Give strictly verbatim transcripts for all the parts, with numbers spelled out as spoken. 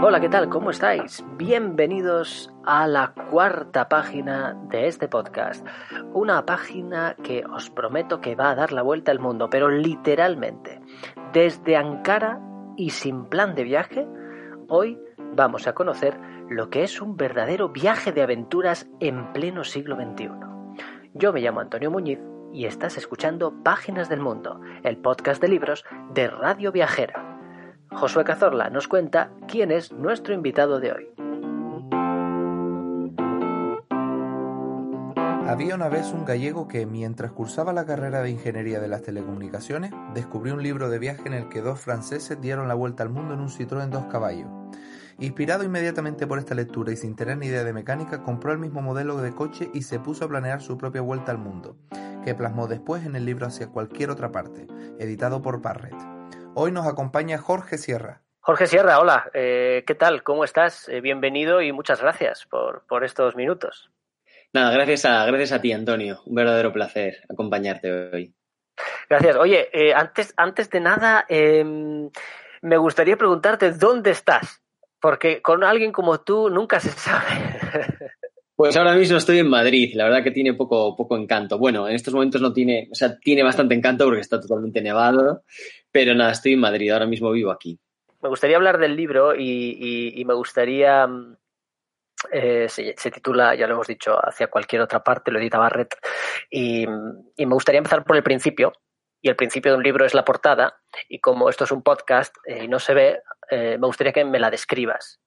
Hola, ¿qué tal? ¿Cómo estáis? Bienvenidos a la cuarta página de este podcast. Una página que os prometo que va a dar la vuelta al mundo, pero literalmente. Desde Ankara y sin plan de viaje, hoy vamos a conocer lo que es un verdadero viaje de aventuras en pleno siglo veintiuno. Yo me llamo Antonio Muñiz y estás escuchando Páginas del Mundo, el podcast de libros de Radio Viajera. Josué Cazorla nos cuenta quién es nuestro invitado de hoy. Había una vez un gallego que, mientras cursaba la carrera de Ingeniería de las Telecomunicaciones, descubrió un libro de viaje en el que dos franceses dieron la vuelta al mundo en un Citroën dos caballos. Inspirado inmediatamente por esta lectura y sin tener ni idea de mecánica, compró el mismo modelo de coche y se puso a planear su propia vuelta al mundo, que plasmó después en el libro Hacia cualquier otra parte, editado por Barrett. Hoy nos acompaña Jorge Sierra. Jorge Sierra, hola, eh, ¿qué tal? ¿Cómo estás? Eh, bienvenido y muchas gracias por, por estos minutos. Nada, gracias a, gracias a ti, Antonio. Un verdadero placer acompañarte hoy. Gracias. Oye, eh, antes, antes de nada, eh, me gustaría preguntarte dónde estás, porque con alguien como tú nunca se sabe. Pues ahora mismo estoy en Madrid, la verdad que tiene poco, poco encanto. Bueno, en estos momentos no tiene, o sea, tiene bastante encanto porque está totalmente nevado, pero nada, estoy en Madrid, ahora mismo vivo aquí. Me gustaría hablar del libro y, y, y me gustaría, eh, se, se titula, ya lo hemos dicho, Hacia cualquier otra parte, lo edita Barrett, y, y me gustaría empezar por el principio, y el principio de un libro es la portada, y como esto es un podcast eh, y no se ve, eh, me gustaría que me la describas.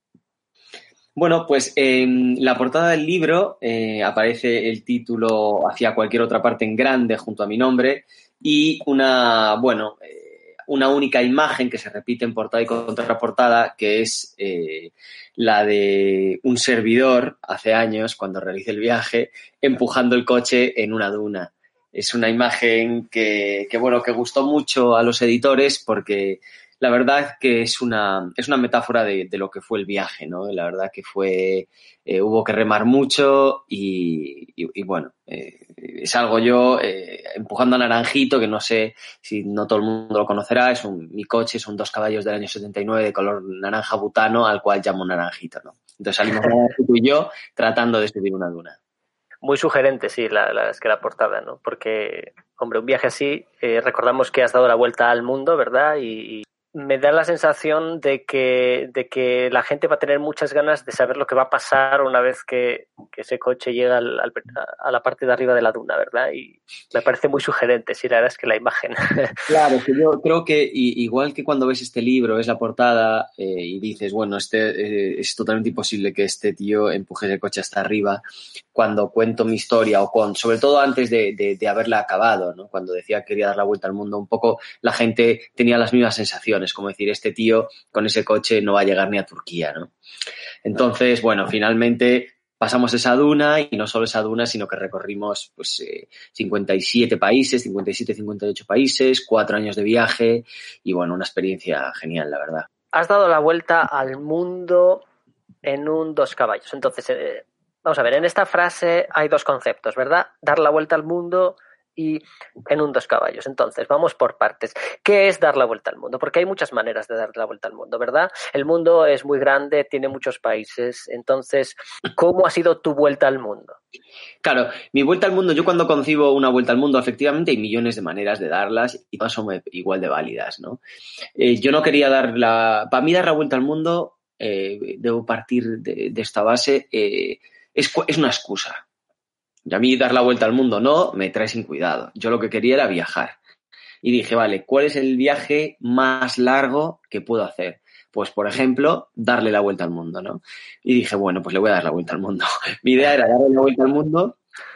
Bueno, pues en la portada del libro eh, aparece el título Hacia cualquier otra parte en grande junto a mi nombre y una, bueno, eh, una única imagen que se repite en portada y contraportada, que es eh, la de un servidor hace años, cuando realicé el viaje, empujando el coche en una duna. Es una imagen que, que bueno, que gustó mucho a los editores porque la verdad que es una, es una metáfora de, de lo que fue el viaje, ¿no? La verdad que fue, eh, hubo que remar mucho y, y, y bueno, eh, es algo yo eh, empujando a Naranjito, que no sé si no todo el mundo lo conocerá, es un, mi coche es un dos caballos del año setenta y nueve de color naranja butano, al cual llamo Naranjito, ¿no? Entonces salimos tú y yo tratando de subir una duna. Muy sugerente, sí, la, la, es que la portada, ¿no? Porque, hombre, un viaje así, eh, recordamos que has dado la vuelta al mundo, ¿verdad? Y, y me da la sensación de que, de que la gente va a tener muchas ganas de saber lo que va a pasar una vez que, que ese coche llega al, al, a la parte de arriba de la duna, ¿verdad? Y me parece muy sugerente, sí, la verdad es que la imagen. Claro, que yo creo que y, igual que cuando ves este libro, ves la portada eh, y dices, bueno, este eh, es totalmente imposible que este tío empuje el coche hasta arriba. Cuando cuento mi historia o con, sobre todo antes de, de, de haberla acabado, ¿no? Cuando decía que quería dar la vuelta al mundo, un poco la gente tenía las mismas sensaciones, como decir, este tío con ese coche no va a llegar ni a Turquía, ¿no? Entonces, bueno, finalmente pasamos esa duna y no solo esa duna, sino que recorrimos pues eh, cincuenta y siete países, cincuenta y siete, cincuenta y ocho países, cuatro años de viaje y bueno, una experiencia genial, la verdad. Has dado la vuelta al mundo en un dos caballos. Entonces, eh, vamos a ver, en esta frase hay dos conceptos, ¿verdad? Dar la vuelta al mundo y en un dos caballos. Entonces, vamos por partes. ¿Qué es dar la vuelta al mundo? Porque hay muchas maneras de dar la vuelta al mundo, ¿verdad? El mundo es muy grande, tiene muchos países. Entonces, ¿cómo ha sido tu vuelta al mundo? Claro, mi vuelta al mundo, yo cuando concibo una vuelta al mundo, efectivamente hay millones de maneras de darlas y todas son igual de válidas, ¿no? Eh, yo no quería dar la... Para mí dar la vuelta al mundo, eh, debo partir de, de esta base, eh, es, es una excusa. Y a mí dar la vuelta al mundo no, me trae sin cuidado. Yo lo que quería era viajar. Y dije, vale, ¿cuál es el viaje más largo que puedo hacer? Pues, por ejemplo, darle la vuelta al mundo, ¿no? Y dije, bueno, pues le voy a dar la vuelta al mundo. Mi idea era darle la vuelta al mundo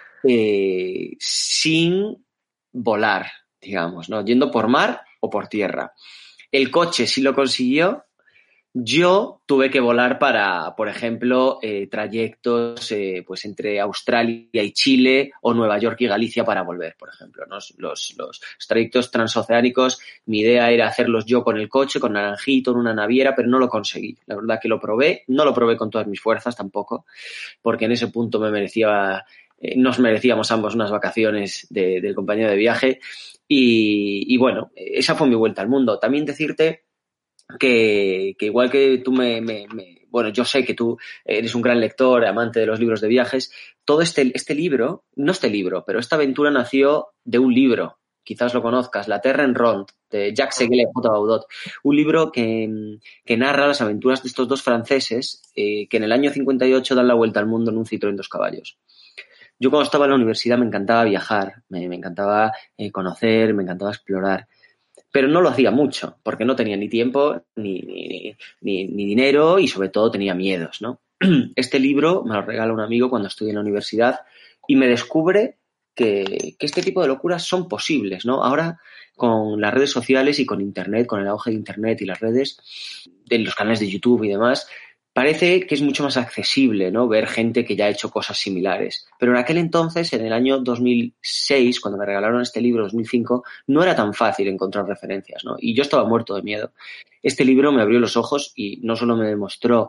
eh, sin volar, digamos, ¿no? Yendo por mar o por tierra. El coche sí lo consiguió. Yo tuve que volar para, por ejemplo, eh, trayectos eh, pues entre Australia y Chile o Nueva York y Galicia para volver, por ejemplo, ¿no? Los, los, los trayectos transoceánicos, mi idea era hacerlos yo con el coche, con Naranjito, en una naviera, pero no lo conseguí. La verdad que lo probé, no lo probé con todas mis fuerzas tampoco, porque en ese punto me merecía, eh, nos merecíamos ambos unas vacaciones de, del compañero de viaje y, y bueno, esa fue mi vuelta al mundo. También decirte que, que igual que tú me, me, me... Bueno, yo sé que tú eres un gran lector, amante de los libros de viajes. Todo este, este libro, no este libro, pero esta aventura nació de un libro, quizás lo conozcas, La Terra en Rond, de Jacques Seguel y J. Baudot. Un libro que, que narra las aventuras de estos dos franceses eh, que en el año cincuenta y ocho dan la vuelta al mundo en un Citroën dos caballos. Yo cuando estaba en la universidad me encantaba viajar, me, me encantaba eh, conocer, me encantaba explorar. Pero no lo hacía mucho, porque no tenía ni tiempo, ni, ni, ni, ni dinero y sobre todo tenía miedos, ¿no? Este libro me lo regala un amigo cuando estudié en la universidad y me descubre que, que este tipo de locuras son posibles, ¿no? Ahora, con las redes sociales y con Internet, con el auge de Internet y las redes, de los canales de YouTube y demás, parece que es mucho más accesible, ¿no? Ver gente que ya ha hecho cosas similares. Pero en aquel entonces, en el año dos mil seis, cuando me regalaron este libro, dos mil cinco, no era tan fácil encontrar referencias, ¿no? Y yo estaba muerto de miedo. Este libro me abrió los ojos y no solo me demostró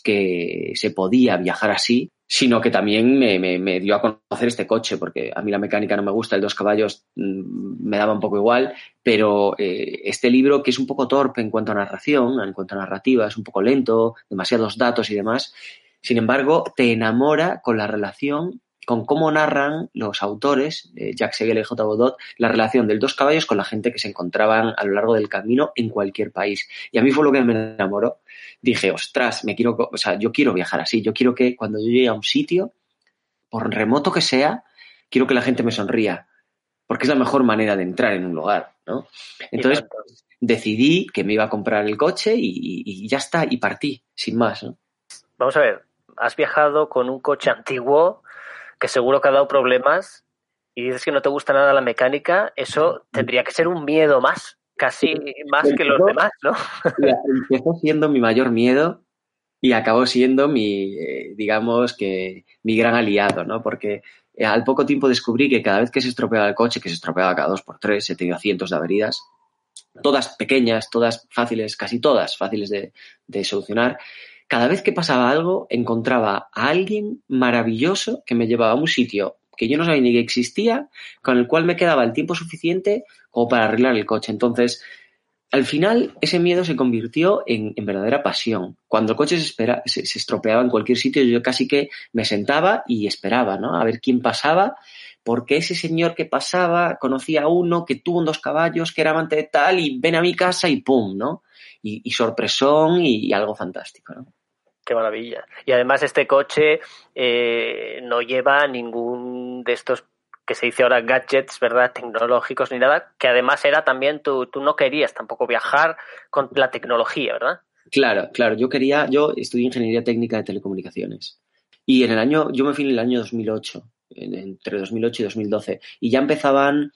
que se podía viajar así, sino que también me, me, me dio a conocer este coche, porque a mí la mecánica no me gusta, el dos caballos mmm, me daba un poco igual, pero eh, este libro, que es un poco torpe en cuanto a narración, en cuanto a narrativa, es un poco lento, demasiados datos y demás, sin embargo, te enamora con la relación, con cómo narran los autores, eh, Jacques Seguel y J. Baudot, la relación del dos caballos con la gente que se encontraban a lo largo del camino en cualquier país. Y a mí fue lo que me enamoró. Dije, ostras, me quiero, o sea, yo quiero viajar así. Yo quiero que cuando yo llegue a un sitio, por remoto que sea, quiero que la gente me sonría, porque es la mejor manera de entrar en un lugar, ¿no? Entonces decidí que me iba a comprar el coche y, y, y ya está, y partí, sin más, ¿no? Vamos a ver, has viajado con un coche antiguo que seguro que ha dado problemas y dices que no te gusta nada la mecánica, eso tendría que ser un miedo más, casi más que los demás, ¿no? Empezó siendo mi mayor miedo y acabó siendo mi, eh, digamos que mi gran aliado, ¿no? Porque eh, al poco tiempo descubrí que cada vez que se estropeaba el coche, que se estropeaba cada dos por tres, he tenido cientos de averidas, todas pequeñas, todas fáciles, casi todas fáciles de, de solucionar. Cada vez que pasaba algo, encontraba a alguien maravilloso que me llevaba a un sitio que yo no sabía ni que existía, con el cual me quedaba el tiempo suficiente como para arreglar el coche. Entonces, al final, ese miedo se convirtió en, en verdadera pasión. Cuando el coche se, espera, se, se estropeaba en cualquier sitio, yo casi que me sentaba y esperaba, ¿no? A ver quién pasaba, porque ese señor que pasaba conocía a uno que tuvo un dos caballos, que era amante de tal, y ven a mi casa y ¡pum!, ¿no? Y, y sorpresón y, y algo fantástico, ¿no? Qué maravilla. Y además este coche eh, no lleva ningún de estos que se dice ahora gadgets, ¿verdad? Tecnológicos ni nada, que además era también, tú, tú no querías tampoco viajar con la tecnología, ¿verdad? Claro, claro. Yo quería, yo estudié Ingeniería Técnica de Telecomunicaciones. Y en el año, yo me fui en el año dos mil ocho, entre dos mil ocho y dos mil doce, y ya empezaban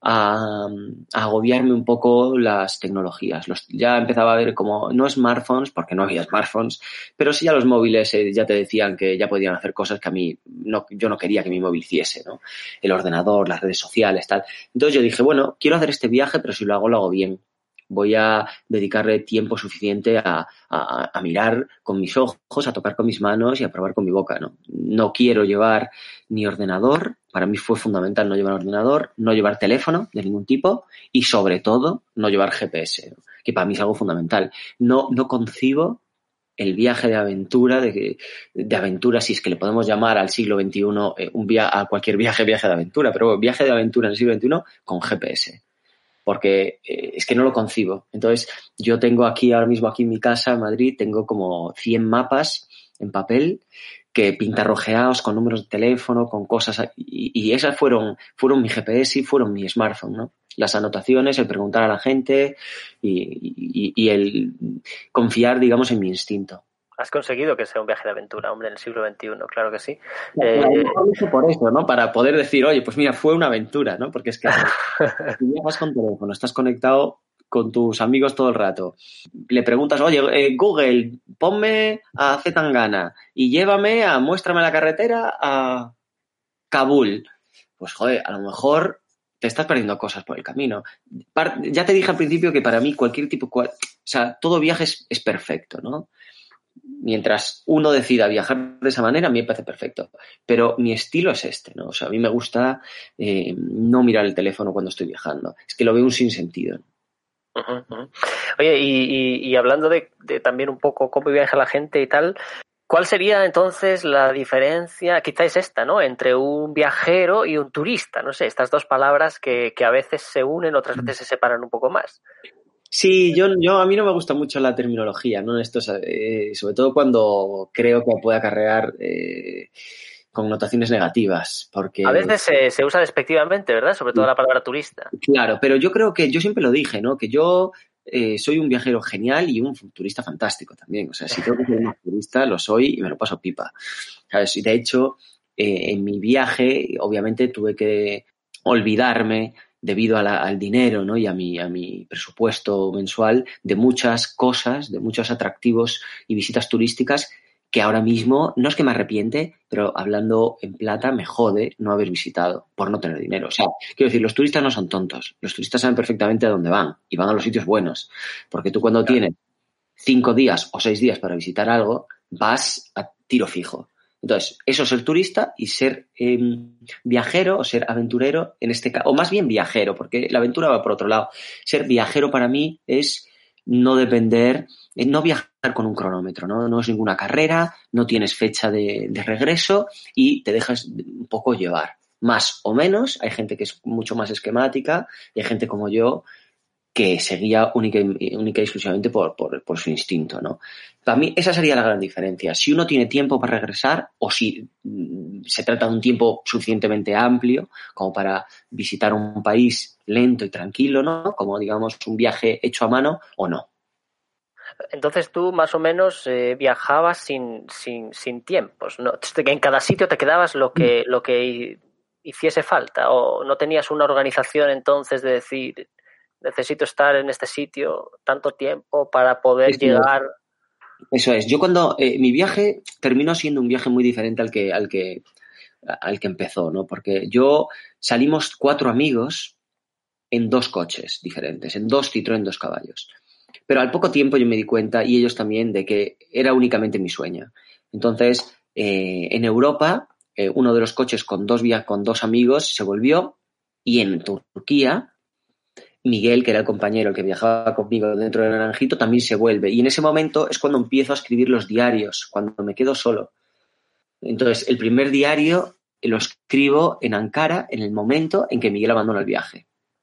a, a agobiarme un poco las tecnologías. Los, ya empezaba a ver como, no smartphones, porque no había smartphones, pero sí ya los móviles eh, ya te decían que ya podían hacer cosas que a mí, no, yo no quería que mi móvil hiciese, ¿no? El ordenador, las redes sociales, tal. Entonces yo dije, bueno, quiero hacer este viaje, pero si lo hago, lo hago bien. Voy a dedicarle tiempo suficiente a, a, a mirar con mis ojos, a tocar con mis manos y a probar con mi boca, ¿no? No quiero llevar ni ordenador, para mí fue fundamental no llevar ordenador, no llevar teléfono de ningún tipo y sobre todo no llevar G P S, ¿no? Que para mí es algo fundamental. No, no concibo el viaje de aventura, de, de aventura, si es que le podemos llamar al siglo veintiuno, eh, un via- a cualquier viaje, viaje de aventura, pero viaje de aventura en el siglo veintiuno con G P S. Porque eh, es que no lo concibo. Entonces, yo tengo aquí, ahora mismo aquí en mi casa, en Madrid, tengo como cien mapas en papel que pintarrojeados con números de teléfono, con cosas, y, y esas fueron, fueron mi G P S y fueron mi smartphone, ¿no? Las anotaciones, el preguntar a la gente y, y, y el confiar, digamos, en mi instinto. Has conseguido que sea un viaje de aventura, hombre, en el siglo veintiuno, claro que sí. Claro, eh... por eso, ¿no? Para poder decir, oye, pues mira, fue una aventura, ¿no? Porque es que si viajas con teléfono, estás conectado con tus amigos todo el rato, le preguntas, oye, eh, Google, ponme a Zetangana y llévame a, muéstrame la carretera a Kabul. Pues, joder, a lo mejor te estás perdiendo cosas por el camino. Ya te dije al principio que para mí cualquier tipo, cual, o sea, todo viaje es, es perfecto, ¿no? Mientras uno decida viajar de esa manera, a mí me parece perfecto. Pero mi estilo es este, ¿no? O sea, a mí me gusta eh, no mirar el teléfono cuando estoy viajando. Es que lo veo un sinsentido, ¿no? Uh-huh, uh-huh. Oye, y, y, y hablando de, de también un poco cómo viaja la gente y tal, ¿cuál sería entonces la diferencia, quizá es esta, ¿no?, entre un viajero y un turista? No sé, estas dos palabras que, que a veces se unen, otras veces se separan un poco más. Sí, yo, yo a mí no me gusta mucho la terminología, ¿no? Esto es, eh, sobre todo cuando creo que puede acarrear eh, connotaciones negativas, A porque veces se, se usa despectivamente, ¿verdad? Sobre todo la palabra turista. claro, pero yo creo que yo siempre lo dije, ¿no? Que yo eh, soy un viajero genial y un turista fantástico también. O sea, si tengo que ser más turista, lo soy y me lo paso pipa. ¿Sabes? Y de hecho, eh, en mi viaje, obviamente, tuve que olvidarme debido a la, al dinero, ¿no?, y a mi, a mi presupuesto mensual de muchas cosas, de muchos atractivos y visitas turísticas que ahora mismo no es que me arrepiente, pero hablando en plata me jode no haber visitado por no tener dinero. O sea, quiero decir, los turistas no son tontos. Los turistas saben perfectamente a dónde van y van a los sitios buenos. Porque tú cuando tienes cinco días o seis días para visitar algo, vas a tiro fijo. Entonces, eso es ser turista y ser eh, viajero o ser aventurero en este caso, o más bien viajero, porque la aventura va por otro lado. Ser viajero para mí es no depender, eh, no viajar con un cronómetro, ¿no? No es ninguna carrera, no tienes fecha de, de regreso y te dejas un poco llevar. Más o menos, hay gente que es mucho más esquemática y hay gente como yo que seguía única, única y exclusivamente por, por, por su instinto, ¿no? Para mí esa sería la gran diferencia. Si uno tiene tiempo para regresar o si mm, se trata de un tiempo suficientemente amplio como para visitar un país lento y tranquilo, ¿no? Como, digamos, un viaje hecho a mano o no. Entonces tú más o menos eh, viajabas sin, sin, sin tiempos, ¿no? En cada sitio te quedabas lo que, lo que hiciese falta, o no tenías una organización entonces de decir necesito estar en este sitio tanto tiempo para poder Eso llegar. es. Eso es. Yo cuando eh, mi viaje terminó siendo un viaje muy diferente al que, al que, al que empezó, ¿no? Porque yo salimos cuatro amigos en dos coches diferentes, en dos Citroën, dos caballos. Pero al poco tiempo yo me di cuenta, y ellos también, de que era únicamente mi sueño. Entonces, eh, en Europa, eh, uno de los coches con dos, vía, con dos amigos se volvió, y en Turquía, Miguel, que era el compañero que viajaba conmigo dentro del Naranjito, también se vuelve. Y en ese momento es cuando empiezo a escribir los diarios, cuando me quedo solo. Entonces, el primer diario lo escribo en Ankara en el momento en que Miguel abandona el viaje.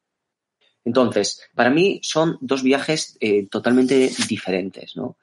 Entonces, para mí son dos viajes eh, totalmente diferentes, ¿no?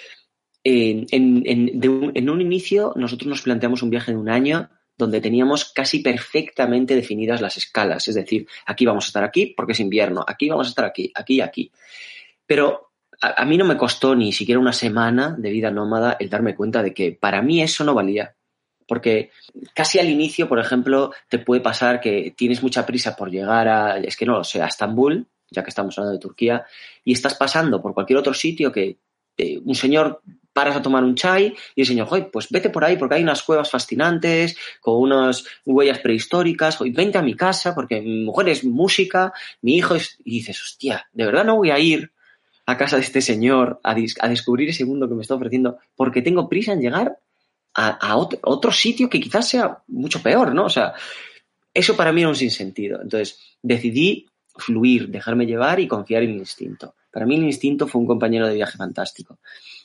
En, en, en, de un, en un inicio, nosotros nos planteamos un viaje de un año donde teníamos casi perfectamente definidas las escalas. Es decir, aquí vamos a estar aquí porque es invierno, aquí vamos a estar aquí, aquí y aquí. Pero a, a mí no me costó ni siquiera una semana de vida nómada el darme cuenta de que para mí eso no valía. Porque casi al inicio, por ejemplo, te puede pasar que tienes mucha prisa por llegar a, es que no lo sé, a Estambul, ya que estamos hablando de Turquía, y estás pasando por cualquier otro sitio que eh, un señor paras a tomar un chai y el señor, joder, pues vete por ahí porque hay unas cuevas fascinantes con unas huellas prehistóricas, joder, vente a mi casa porque mi mujer es música, mi hijo es... Y dices, hostia, ¿de verdad no voy a ir a casa de este señor a, dis- a descubrir ese mundo que me está ofreciendo porque tengo prisa en llegar a, a otro, otro sitio que quizás sea mucho peor, ¿no? O sea, eso para mí era un sinsentido. Entonces, decidí fluir, dejarme llevar y confiar en mi instinto. Para mí el instinto fue un compañero de viaje fantástico.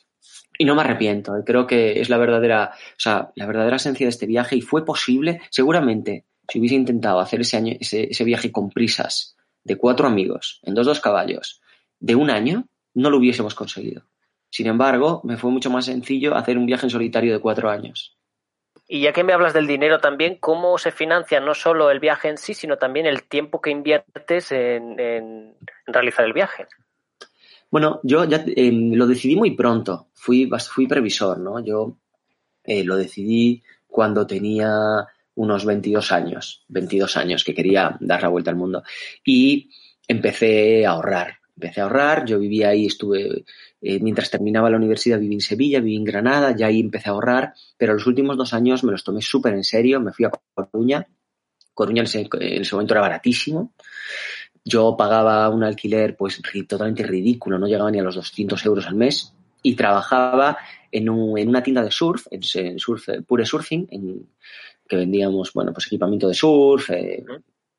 Y no me arrepiento. Creo que es la verdadera, o sea, la verdadera esencia de este viaje y fue posible, seguramente, si hubiese intentado hacer ese, año, ese, ese viaje con prisas de cuatro amigos, en dos dos caballos, de un año, no lo hubiésemos conseguido. Sin embargo, me fue mucho más sencillo hacer un viaje en solitario de cuatro años. Y ya que me hablas del dinero también, ¿cómo se financia no solo el viaje en sí, sino también el tiempo que inviertes en, en, en realizar el viaje? Bueno, yo ya eh, lo decidí muy pronto. Fui, fui previsor, ¿no? Yo eh, lo decidí cuando tenía unos veintidós años, veintidós años, que quería dar la vuelta al mundo. Y empecé a ahorrar. Empecé a ahorrar, yo vivía ahí, estuve, eh, mientras terminaba la universidad viví en Sevilla, viví en Granada, ya ahí empecé a ahorrar, pero los últimos dos años me los tomé súper en serio, me fui a Coruña. Coruña en ese, en ese momento era baratísimo. Yo pagaba un alquiler pues totalmente ridículo, no llegaba ni a los doscientos euros al mes y trabajaba en, un, en una tienda de surf, en, en surf, Pure Surfing, en, que vendíamos, bueno, pues equipamiento de surf, eh,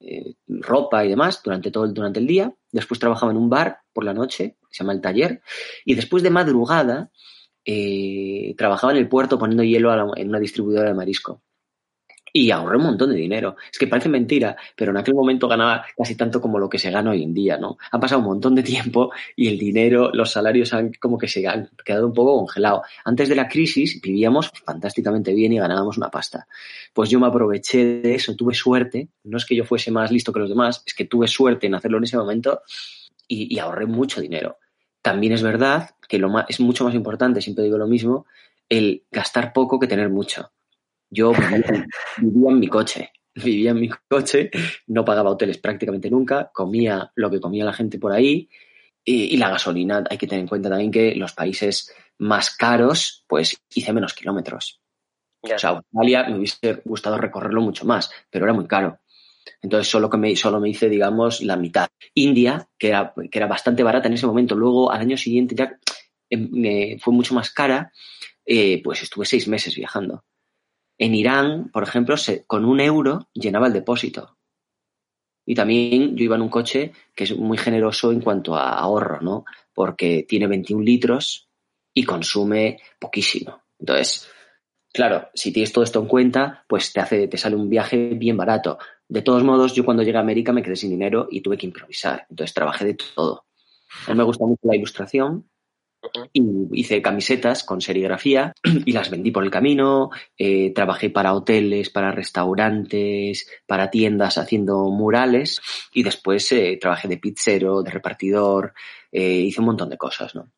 eh, ropa y demás durante todo el, durante el día. Después trabajaba en un bar por la noche, se llama El Taller, y después de madrugada eh, trabajaba en el puerto poniendo hielo a la, en una distribuidora de marisco. Y ahorré un montón de dinero. Es que parece mentira, pero en aquel momento ganaba casi tanto como lo que se gana hoy en día, ¿no? Ha pasado un montón de tiempo y el dinero, los salarios han como que se han quedado un poco congelados. Antes de la crisis vivíamos fantásticamente bien y ganábamos una pasta. Pues yo me aproveché de eso, tuve suerte. No es que yo fuese más listo que los demás, es que tuve suerte en hacerlo en ese momento y, y ahorré mucho dinero. También es verdad que lo más, es mucho más importante, siempre digo lo mismo, el gastar poco que tener mucho. Yo vivía, vivía en mi coche, vivía en mi coche, no pagaba hoteles prácticamente nunca, comía lo que comía la gente por ahí y, y la gasolina, hay que tener en cuenta también que los países más caros, pues hice menos kilómetros. Ya. O sea, Australia me hubiese gustado recorrerlo mucho más, pero era muy caro. Entonces solo, que me, solo me hice, digamos, la mitad. India, que era, que era bastante barata en ese momento, luego al año siguiente ya eh, me fue mucho más cara, eh, pues estuve seis meses viajando. En Irán, por ejemplo, se, con un euro llenaba el depósito. Y también yo iba en un coche que es muy generoso en cuanto a ahorro, ¿no? Porque tiene veintiún litros y consume poquísimo. Entonces, claro, si tienes todo esto en cuenta, pues te hace, te sale un viaje bien barato. De todos modos, yo cuando llegué a América me quedé sin dinero y tuve que improvisar. Entonces trabajé de todo. A mí me gusta mucho la ilustración. Y hice camisetas con serigrafía y las vendí por el camino, eh, trabajé para hoteles, para restaurantes, para tiendas haciendo murales y después eh, trabajé de pizzero, de repartidor, eh, hice un montón de cosas, ¿no?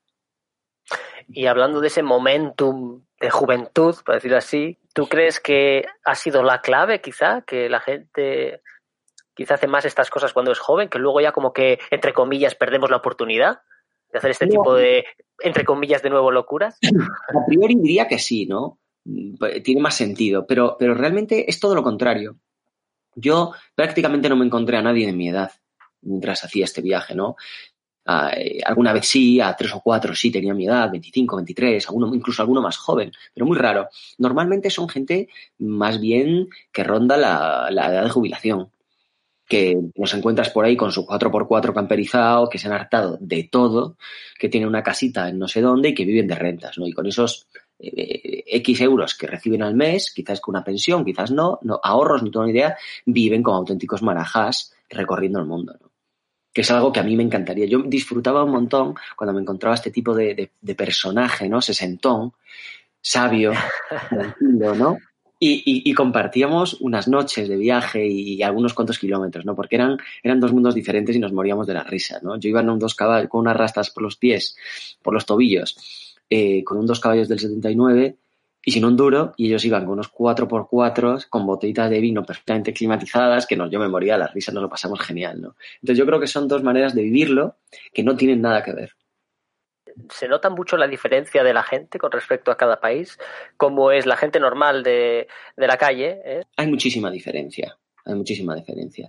Y hablando de ese momentum de juventud, por decirlo así, ¿tú crees que ha sido la clave quizá? Que la gente quizá hace más estas cosas cuando es joven, que luego ya como que, entre comillas, perdemos la oportunidad de hacer este no. tipo de, entre comillas, de nuevo locuras? A priori diría que sí, ¿no? Tiene más sentido, pero, pero realmente es todo lo contrario. Yo prácticamente no me encontré a nadie de mi edad mientras hacía este viaje, ¿no? Uh, eh, alguna vez sí, a tres o cuatro sí tenía mi edad, veinticinco, veintitrés, alguno, incluso alguno más joven, pero muy raro. Normalmente son gente más bien que ronda la, la edad de jubilación, que los encuentras por ahí con su cuatro por cuatro camperizado, que se han hartado de todo, que tienen una casita en no sé dónde y que viven de rentas, ¿no? Y con esos eh, X euros que reciben al mes, quizás con una pensión, quizás no, no ahorros, no tengo ni idea, viven como auténticos marajás recorriendo el mundo, ¿no? Que es algo que a mí me encantaría. Yo disfrutaba un montón cuando me encontraba este tipo de, de, de personaje, ¿no? Sesentón, sabio, tranquilo, ¿no? Y, y, y compartíamos unas noches de viaje y algunos cuantos kilómetros, ¿no? Porque eran, eran dos mundos diferentes y nos moríamos de la risa, ¿no? Yo iba en un dos caballos, con unas rastas por los pies, por los tobillos, eh, con un dos caballos del setenta y nueve y sin un duro, y ellos iban con unos cuatro por cuatro con botellitas de vino perfectamente climatizadas, que nos, yo me moría de la risa, nos lo pasamos genial, ¿no? Entonces yo creo que son dos maneras de vivirlo que no tienen nada que ver. Se nota mucho la diferencia de la gente con respecto a cada país, como es la gente normal de, de la calle, ¿eh? Hay muchísima diferencia, hay muchísima diferencia.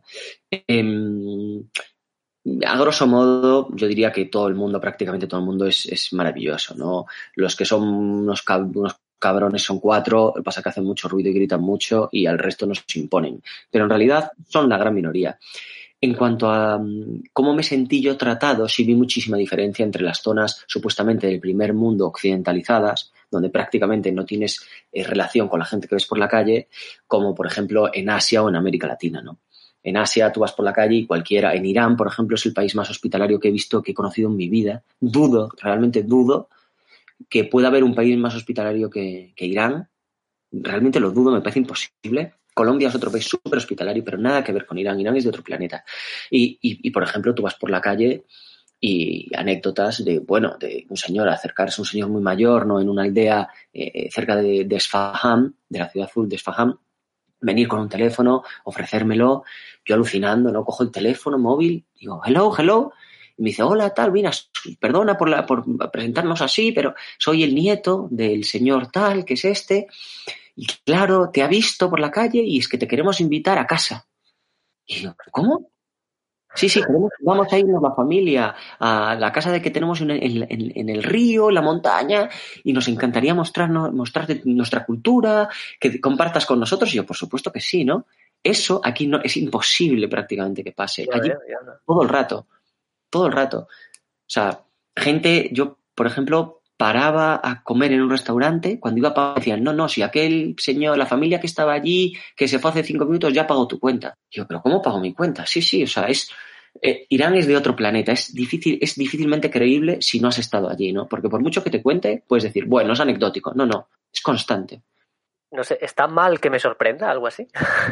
Eh, a grosso modo, yo diría que todo el mundo, prácticamente todo el mundo es, es maravilloso, ¿no? Los que son unos, cab- unos cabrones son cuatro, lo que pasa es que hacen mucho ruido y gritan mucho y al resto nos imponen, pero en realidad son la gran minoría. En cuanto a um, cómo me sentí yo tratado, sí vi muchísima diferencia entre las zonas supuestamente del primer mundo occidentalizadas, donde prácticamente no tienes eh, relación con la gente que ves por la calle, como por ejemplo en Asia o en América Latina, ¿no? En Asia tú vas por la calle y cualquiera, en Irán, por ejemplo, es el país más hospitalario que he visto, que he conocido en mi vida. Dudo, realmente dudo, que pueda haber un país más hospitalario que, que Irán. Realmente lo dudo, me parece imposible. Colombia es otro país súper hospitalario, pero nada que ver con Irán. Irán es de otro planeta. Y, y, y, por ejemplo, tú vas por la calle y anécdotas de, bueno, de un señor acercarse, un señor muy mayor, ¿no? En una aldea eh, cerca de, de Esfahan, de la ciudad azul de Esfahan, venir con un teléfono, ofrecérmelo, yo alucinando, ¿no? Cojo el teléfono móvil, digo, hello, hello, y me dice, hola, tal, mira, perdona por, la, por presentarnos así, pero soy el nieto del señor tal, que es este, y claro, te ha visto por la calle y es que te queremos invitar a casa. Y yo, ¿cómo? Sí, sí, queremos, vamos a irnos la familia a la casa de que tenemos en, en, en el río, en la montaña, y nos encantaría mostrarnos, mostrarte nuestra cultura, que compartas con nosotros. Y yo, por supuesto que sí, ¿no? Eso aquí no es imposible prácticamente que pase. Ya Allí veo, ya no. todo el rato, todo el rato. O sea, gente, yo, por ejemplo, paraba a comer en un restaurante, cuando iba a pagar decían, no, no, si aquel señor, la familia que estaba allí, que se fue hace cinco minutos, ya pagó tu cuenta. Y yo, ¿pero cómo pago mi cuenta? Sí, sí, o sea, es... Eh, Irán es de otro planeta, es difícil, es difícilmente creíble si no has estado allí, ¿no? Porque por mucho que te cuente, puedes decir, bueno, es anecdótico. No, no, es constante. No sé, ¿está mal que me sorprenda algo así?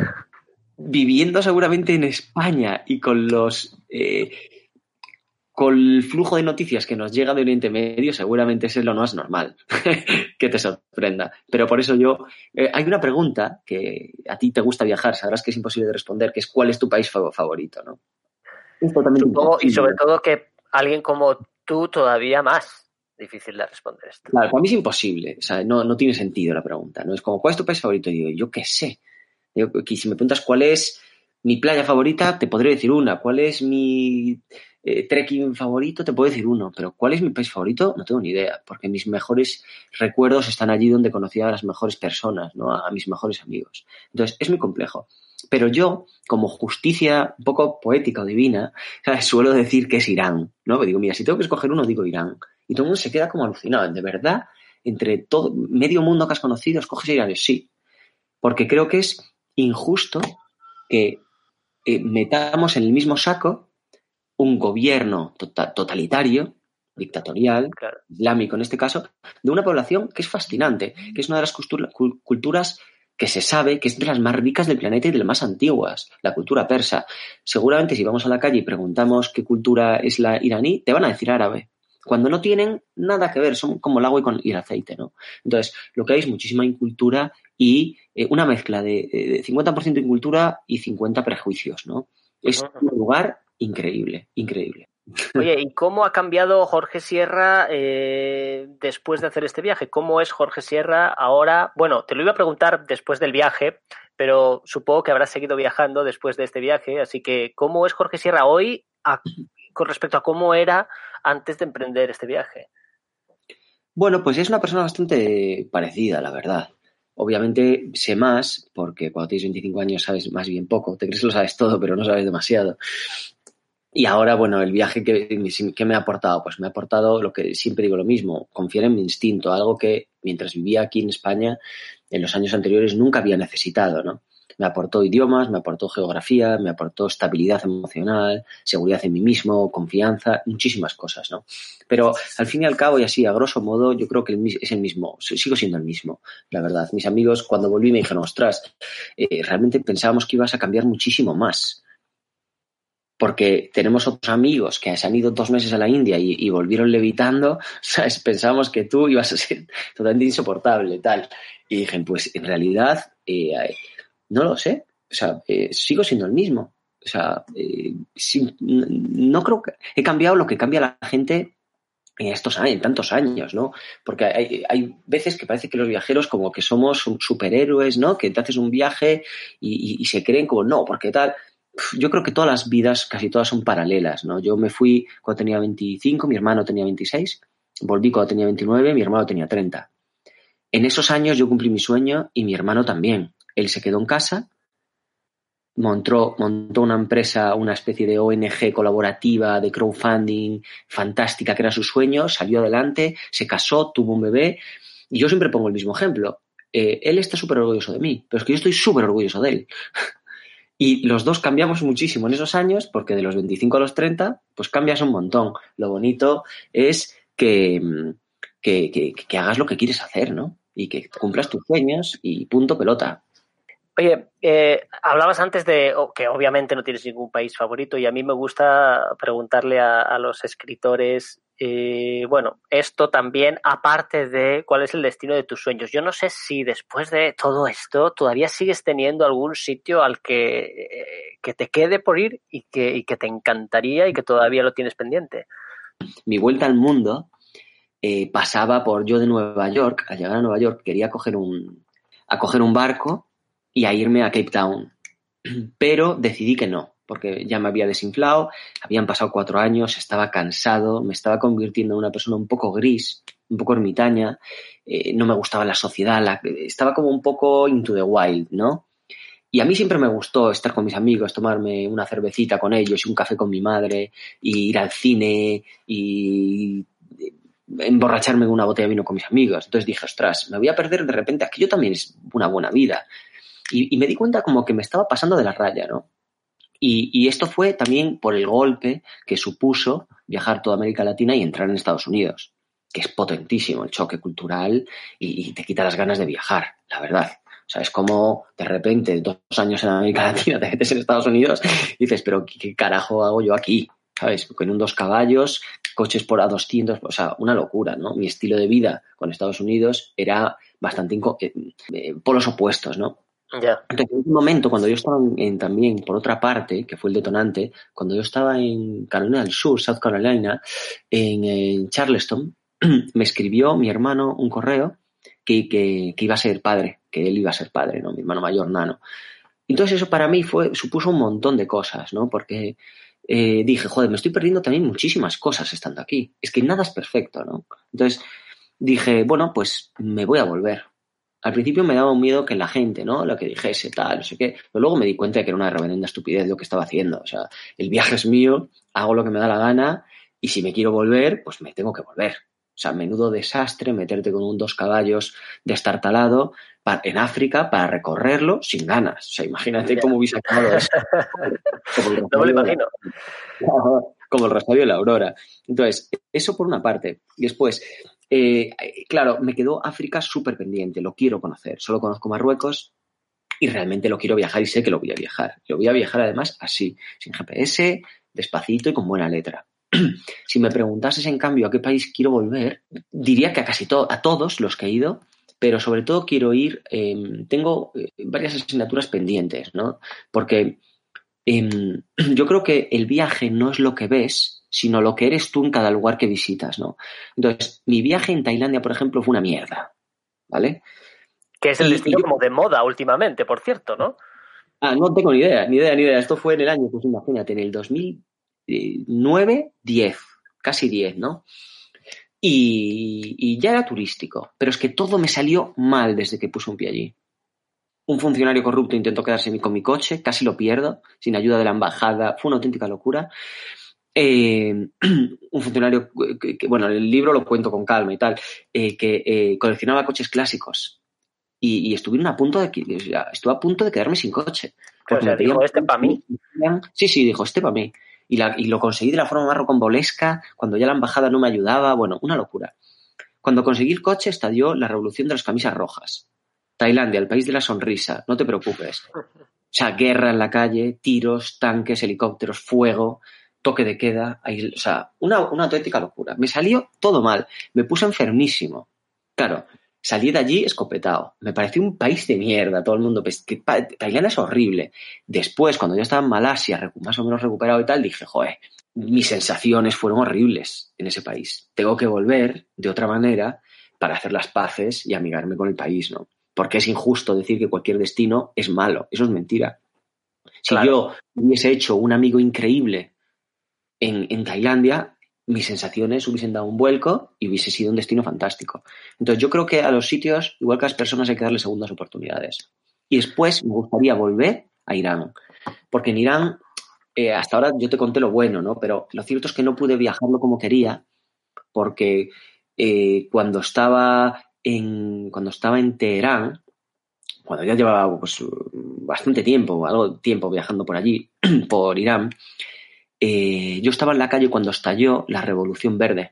Viviendo seguramente en España y con los eh, con el flujo de noticias que nos llega de Oriente Medio, seguramente eso es lo más normal que te sorprenda. Pero por eso yo... Eh, hay una pregunta que a ti te gusta viajar, sabrás que es imposible de responder, que es ¿cuál es tu país favorito, ¿no? Es totalmente Supongo, imposible. y sobre todo que alguien como tú todavía más difícil de responder esto. Claro, para mí es imposible. O sea, no, no tiene sentido la pregunta. No es como, ¿cuál es tu país favorito? Y digo, yo qué sé. Yo, que si me preguntas cuál es mi playa favorita, te podré decir una. ¿Cuál es mi eh, trekking favorito? Te puedo decir uno. Pero ¿cuál es mi país favorito? No tengo ni idea. Porque mis mejores recuerdos están allí donde conocí a las mejores personas, ¿no? A, a mis mejores amigos. Entonces, es muy complejo. Pero yo, como justicia un poco poética o divina, ¿sabes? Suelo decir que es Irán, ¿no? Porque digo, mira, si tengo que escoger uno, digo Irán. Y todo el mundo se queda como alucinado. De verdad, entre todo medio mundo que has conocido, escoges Irán. Y sí. Porque creo que es injusto que eh, metamos en el mismo saco un gobierno tota- totalitario, dictatorial, Claro. islámico en este caso, de una población que es fascinante, que es una de las cultura- culturas que se sabe que es de las más ricas del planeta y de las más antiguas, la cultura persa. Seguramente si vamos a la calle y preguntamos qué cultura es la iraní, te van a decir árabe, cuando no tienen nada que ver, son como el agua y, con, y el aceite, ¿no? Entonces, lo que hay es muchísima incultura y eh, una mezcla de, de cincuenta por ciento incultura y cincuenta prejuicios, ¿no? Es Ujú. un lugar increíble, increíble. Oye, ¿y cómo ha cambiado Jorge Sierra eh, después de hacer este viaje? ¿Cómo es Jorge Sierra ahora? Bueno, te lo iba a preguntar después del viaje, pero supongo que habrás seguido viajando después de este viaje, así que ¿cómo es Jorge Sierra hoy a, con respecto a cómo era antes de emprender este viaje? Bueno, pues es una persona bastante parecida, la verdad. Obviamente sé más, porque cuando tienes veinticinco años sabes más bien poco. Te crees que lo sabes todo, pero no sabes demasiado. Y ahora, bueno, el viaje que, que me ha aportado, pues me ha aportado lo que siempre digo lo mismo, confiar en mi instinto, algo que mientras vivía aquí en España, en los años anteriores nunca había necesitado, ¿no? Me aportó idiomas, me aportó geografía, me aportó estabilidad emocional, seguridad en mí mismo, confianza, muchísimas cosas, ¿no? Pero al fin y al cabo, y así, a grosso modo, yo creo que el, es el mismo, sigo siendo el mismo, la verdad. Mis amigos, cuando volví, me dijeron, ostras, eh, realmente pensábamos que ibas a cambiar muchísimo más. Porque tenemos otros amigos que se han ido dos meses a la India y, y volvieron levitando, ¿sabes? Pensábamos que tú ibas a ser totalmente insoportable, tal. Y dije, pues en realidad, eh, no lo sé. O sea, eh, sigo siendo el mismo. O sea, eh, sí, no creo que... He cambiado lo que cambia la gente en estos años, en tantos años, ¿no? Porque hay, hay veces que parece que los viajeros como que somos superhéroes, ¿no? Que te haces un viaje y, y, y se creen como, no, porque tal... Yo creo que todas las vidas, casi todas son paralelas, ¿no? Yo me fui cuando tenía veinticinco, mi hermano tenía veintiséis, volví cuando tenía veintinueve, mi hermano tenía treinta. En esos años yo cumplí mi sueño y mi hermano también. Él se quedó en casa, montó, montó una empresa, una especie de O N G colaborativa de crowdfunding fantástica que era su sueño, salió adelante, se casó, tuvo un bebé y yo siempre pongo el mismo ejemplo. Eh, él está súper orgulloso de mí, pero es que yo estoy súper orgulloso de él. Y los dos cambiamos muchísimo en esos años, porque de los veinticinco a los treinta, pues cambias un montón. Lo bonito es que, que, que, que hagas lo que quieres hacer, ¿no? Y que cumplas tus sueños y punto pelota. Oye, eh, hablabas antes de oh, que obviamente no tienes ningún país favorito y a mí me gusta preguntarle a, a los escritores, eh, bueno, esto también aparte de cuál es el destino de tus sueños. Yo no sé si después de todo esto todavía sigues teniendo algún sitio al que, eh, que te quede por ir y que, y que te encantaría y que todavía lo tienes pendiente. Mi vuelta al mundo eh, pasaba por yo de Nueva York. Al llegar a Nueva York quería coger un, a coger un barco y a irme a Cape Town. Pero decidí que no, porque ya me había desinflado, habían pasado cuatro años, estaba cansado, me estaba convirtiendo en una persona un poco gris, un poco ermitaña, eh, no me gustaba la sociedad, la, estaba como un poco into the wild, ¿no? Y a mí siempre me gustó estar con mis amigos, tomarme una cervecita con ellos y un café con mi madre, y ir al cine y emborracharme en una botella de vino con mis amigos. Entonces dije, ostras, me voy a perder de repente, aquello también es una buena vida. Y, y me di cuenta como que me estaba pasando de la raya, ¿no? Y, y esto fue también por el golpe que supuso viajar toda América Latina y entrar en Estados Unidos, que es potentísimo el choque cultural y, y te quita las ganas de viajar, la verdad. O sea, es como de repente dos años en América Latina te metes en Estados Unidos y dices, pero ¿qué, qué carajo hago yo aquí? ¿Sabes? Con un dos caballos, coches por a doscientos, o sea, una locura, ¿no? Mi estilo de vida con Estados Unidos era bastante inco- eh, eh, polos opuestos, ¿no? Ya. Entonces, en un momento, cuando yo estaba en, en, también, por otra parte, que fue el detonante, cuando yo estaba en Carolina del Sur, South Carolina, en, en Charleston, me escribió mi hermano un correo que, que, que iba a ser padre, que él iba a ser padre, ¿no? Mi hermano mayor, Nano. Entonces eso para mí fue, supuso un montón de cosas, ¿no? Porque eh, dije, joder, me estoy perdiendo también muchísimas cosas estando aquí. Es que nada es perfecto, ¿no? Entonces dije, bueno, pues me voy a volver. Al principio me daba un miedo que la gente, ¿no? Lo que dijese, tal, no sé qué. Pero luego me di cuenta de que era una reverenda estupidez lo que estaba haciendo. O sea, el viaje es mío, hago lo que me da la gana y si me quiero volver, pues me tengo que volver. O sea, menudo desastre meterte con un dos caballos destartalado para, en África para recorrerlo sin ganas. O sea, imagínate yeah. cómo hubiese acabado eso. No me lo imagino. Como el Rosario de la Aurora. Entonces, eso por una parte. Y después, eh, claro, me quedó África súper pendiente. Lo quiero conocer. Solo conozco Marruecos y realmente lo quiero viajar y sé que lo voy a viajar. Lo voy a viajar además así, sin G P S, despacito y con buena letra. Si me preguntases, en cambio, a qué país quiero volver, diría que a casi to- a todos los que he ido, pero sobre todo quiero ir, eh, tengo varias asignaturas pendientes, ¿no? Porque eh, yo creo que el viaje no es lo que ves, sino lo que eres tú en cada lugar que visitas, ¿no? Entonces, mi viaje en Tailandia, por ejemplo, fue una mierda, ¿vale? Que es el y, destino y yo... como de moda últimamente, por cierto, ¿no? Ah, no tengo ni idea, ni idea, ni idea. Esto fue en el año, pues imagínate, en el dos mil nueve, diez, casi diez, ¿no? Y, y ya era turístico, pero es que todo me salió mal desde que puse un pie allí. Un funcionario corrupto intentó quedarse con mi coche, casi lo pierdo, sin ayuda de la embajada, fue una auténtica locura. Eh, un funcionario, que, que, bueno, el libro lo cuento con calma y tal, eh, que eh, coleccionaba coches clásicos y, y estuve a punto de o sea, estuve a punto de quedarme sin coche. Porque o sea, me pedían, dijo, este para mí. Sí, sí, dijo, este para mí. Y, la, y lo conseguí de la forma más rocambolesca, cuando ya la embajada no me ayudaba, bueno, una locura. Cuando conseguí el coche estalló la revolución de las camisas rojas. Tailandia, el país de la sonrisa, no te preocupes. O sea, guerra en la calle, tiros, tanques, helicópteros, fuego, toque de queda, ahí, o sea, una, una auténtica locura. Me salió todo mal, me puse enfermísimo. Claro, salí de allí escopetado. Me pareció un país de mierda, todo el mundo. Pues, que Tailandia es horrible. Después, cuando yo estaba en Malasia, más o menos recuperado y tal, dije, joder, mis sensaciones fueron horribles en ese país. Tengo que volver de otra manera para hacer las paces y amigarme con el país, ¿no? Porque es injusto decir que cualquier destino es malo. Eso es mentira. Si claro. yo hubiese hecho un amigo increíble en, en Tailandia, mis sensaciones hubiesen dado un vuelco y hubiese sido un destino fantástico. Entonces yo creo que a los sitios, igual que a las personas, hay que darle segundas oportunidades. Y después me gustaría volver a Irán. Porque en Irán, eh, hasta ahora yo te conté lo bueno, ¿no? Pero lo cierto es que no pude viajarlo como quería porque eh, cuando estaba en cuando estaba en Teherán, cuando ya llevaba pues, bastante tiempo, algo tiempo viajando por allí, por Irán, eh, yo estaba en la calle cuando estalló la Revolución Verde.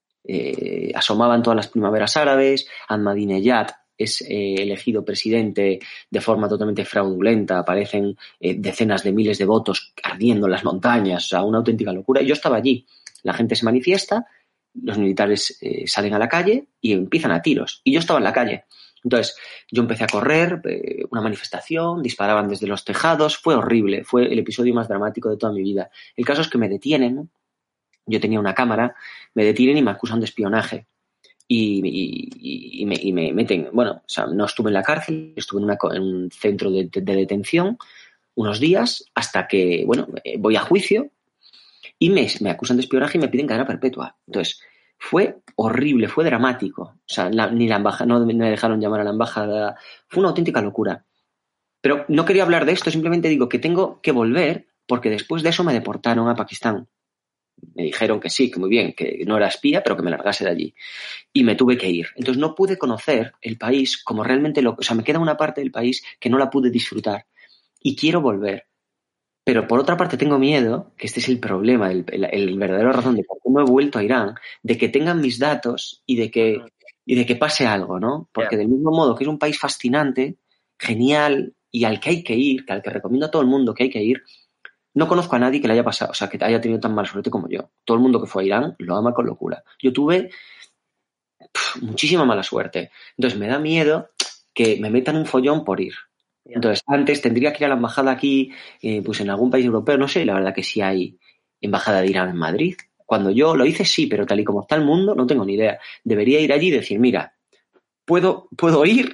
Eh, asomaban todas las primaveras árabes, Ahmadinejad es eh, elegido presidente de forma totalmente fraudulenta, aparecen eh, decenas de miles de votos ardiendo en las montañas, o sea, una auténtica locura. Y yo estaba allí, la gente se manifiesta, los militares eh, salen a la calle y empiezan a tiros, y yo estaba en la calle. Entonces, yo empecé a correr, eh, una manifestación, disparaban desde los tejados, fue horrible, fue el episodio más dramático de toda mi vida. El caso es que me detienen, yo tenía una cámara, me detienen y me acusan de espionaje. Y, y, y, me, y me meten, bueno, o sea, no estuve en la cárcel, estuve en, una, en un centro de, de, de detención unos días hasta que, bueno, voy a juicio y me, me acusan de espionaje y me piden cadena perpetua. Entonces, fue horrible, fue dramático. O sea, la, ni la embajada, no me dejaron llamar a la embajada. Fue una auténtica locura. Pero no quería hablar de esto, simplemente digo que tengo que volver porque después de eso me deportaron a Pakistán. Me dijeron que sí, que muy bien, que no era espía, pero que me largase de allí. Y me tuve que ir. Entonces no pude conocer el país como realmente lo... O sea, me queda una parte del país que no la pude disfrutar. Y quiero volver. Pero por otra parte tengo miedo, que este es el problema, el, el, el verdadero razón de por qué no he vuelto a Irán, de que tengan mis datos y de que, y de que pase algo, ¿no? Porque yeah. del mismo modo que es un país fascinante, genial y al que hay que ir, que al que recomiendo a todo el mundo que hay que ir, no conozco a nadie que le haya pasado, o sea, que haya tenido tan mala suerte como yo. Todo el mundo que fue a Irán lo ama con locura. Yo tuve pff, muchísima mala suerte. Entonces me da miedo que me metan un follón por ir. Entonces, antes tendría que ir a la embajada aquí, eh, pues en algún país europeo, no sé, la verdad que sí hay embajada de Irán en Madrid. Cuando yo lo hice, sí, pero tal y como está el mundo, no tengo ni idea. Debería ir allí y decir, mira, ¿puedo, puedo ir?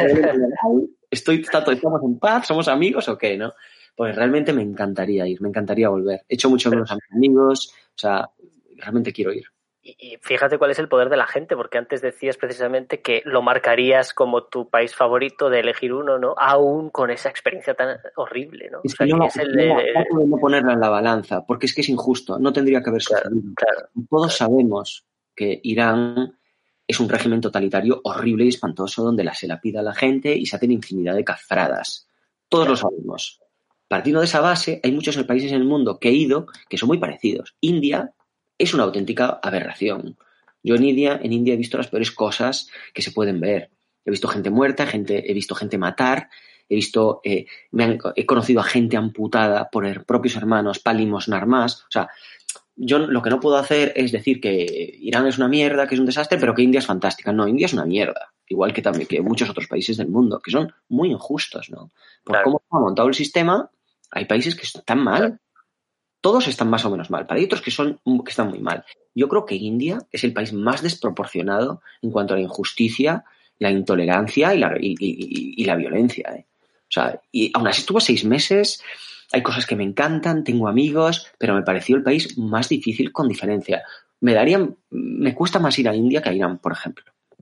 Estoy, ¿Estamos en paz? ¿Somos amigos o qué? ¿No? Pues realmente me encantaría ir, me encantaría volver. He hecho mucho menos amigos, o sea, realmente quiero ir. Y fíjate cuál es el poder de la gente, porque antes decías precisamente que lo marcarías como tu país favorito de elegir uno, ¿no? Aún con esa experiencia tan horrible, ¿no? Es que o sea, no, es el no, de... no, no ponerla en la balanza, porque es que es injusto, no tendría que haber sucedido. Claro, claro, Todos claro. sabemos que Irán es un régimen totalitario horrible y espantoso donde la se la pide a la gente y se hacen infinidad de cafradas. Todos claro. lo sabemos. Partiendo de esa base, hay muchos países en el mundo que he ido que son muy parecidos. India es una auténtica aberración. Yo en India, en India he visto las peores cosas que se pueden ver. He visto gente muerta, gente, he visto gente matar, he visto, eh, me han, he conocido a gente amputada por her, propios hermanos, palimos narmás. O sea, yo lo que no puedo hacer es decir que Irán es una mierda, que es un desastre, pero que India es fantástica. No, India es una mierda. Igual que también que muchos otros países del mundo, que son muy injustos, ¿no? Por claro. cómo ha montado el sistema, hay países que están mal. Claro. Todos están más o menos mal, pero hay otros que, son, que están muy mal. Yo creo que India es el país más desproporcionado en cuanto a la injusticia, la intolerancia y la, y, y, y la violencia. ¿eh? O sea, y aún así estuve seis meses, hay cosas que me encantan, tengo amigos, pero me pareció el país más difícil con diferencia. Me daría, me cuesta más ir a India que a Irán, por ejemplo.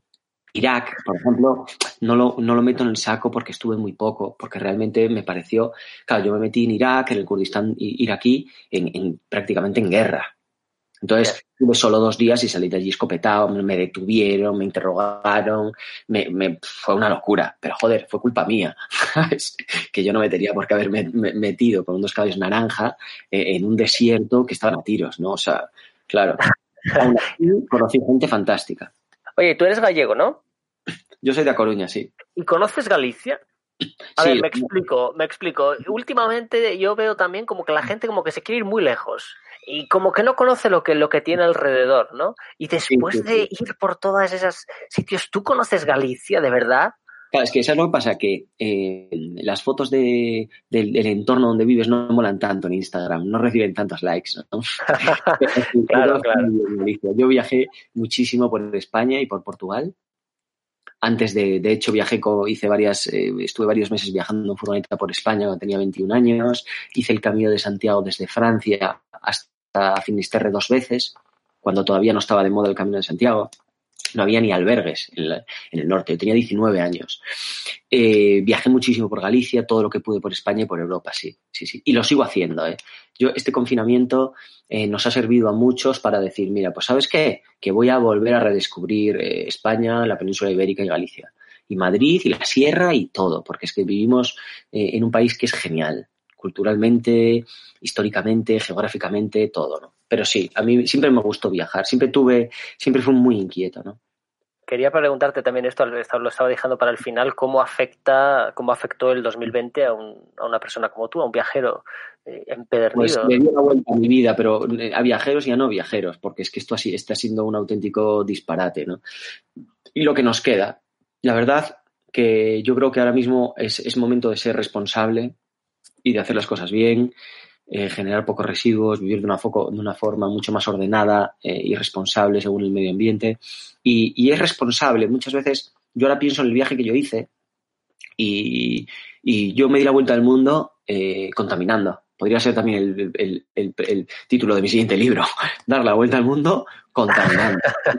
Irak, por ejemplo, no lo, no lo meto en el saco porque estuve muy poco, porque realmente me pareció... Claro, yo me metí en Irak, en el Kurdistán iraquí, en, en, prácticamente en guerra. Entonces, estuve solo dos días y salí de allí escopetado, me, me detuvieron, me interrogaron, me, me, fue una locura. Pero, joder, fue culpa mía, ¿sabes? Que yo no me tenía por qué haberme metido con unos caballos naranja eh, en un desierto que estaban a tiros, ¿no? O sea, claro. Aún así, conocí gente fantástica. Oye, tú eres gallego, ¿no? Yo soy de A Coruña, sí. ¿Y conoces Galicia? A sí, ver, me explico, me explico. Últimamente yo veo también como que la gente como que se quiere ir muy lejos y como que no conoce lo que, lo que tiene alrededor, ¿no? Y después sí, sí, de sí. ir por todos esos sitios, ¿tú conoces Galicia de verdad? Claro, es que eso es lo que pasa, que eh, las fotos de, de, del entorno donde vives no molan tanto en Instagram, no reciben tantos likes, ¿no? Claro, claro. Yo viajé muchísimo por España y por Portugal. Antes de, de hecho, viajé, hice varias, eh, estuve varios meses viajando en furgoneta por España cuando tenía veintiún años. Hice el Camino de Santiago desde Francia hasta Finisterre dos veces, cuando todavía no estaba de moda el Camino de Santiago. No había ni albergues en, la, en el norte. Yo tenía diecinueve años. Eh, viajé muchísimo por Galicia, todo lo que pude por España y por Europa, sí, sí, sí. Y lo sigo haciendo, ¿eh? Yo, este confinamiento eh, nos ha servido a muchos para decir, mira, pues ¿sabes qué? Que voy a volver a redescubrir eh, España, la península ibérica y Galicia. Y Madrid y la sierra y todo, porque es que vivimos eh, en un país que es genial. Culturalmente, históricamente, geográficamente, todo, ¿no? Pero sí, a mí siempre me gustó viajar, siempre tuve, siempre fui muy inquieto, ¿no? Quería preguntarte también esto, lo estaba dejando para el final, ¿cómo afecta, cómo afectó el dos mil veinte a, un, a una persona como tú, a un viajero eh, empedernido? Pues me dio una vuelta a mi vida, pero a viajeros y a no viajeros, porque es que esto así está siendo un auténtico disparate, ¿no? Y lo que nos queda, la verdad que yo creo que ahora mismo es, es momento de ser responsable y de hacer las cosas bien, eh, generar pocos residuos, vivir de una, foco, de una forma mucho más ordenada eh, y responsable según el medio ambiente. Y, y es responsable. Muchas veces yo ahora pienso en el viaje que yo hice y, y yo me di la vuelta al mundo eh, contaminando. Podría ser también el, el, el, el título de mi siguiente libro, dar la vuelta al mundo contaminando.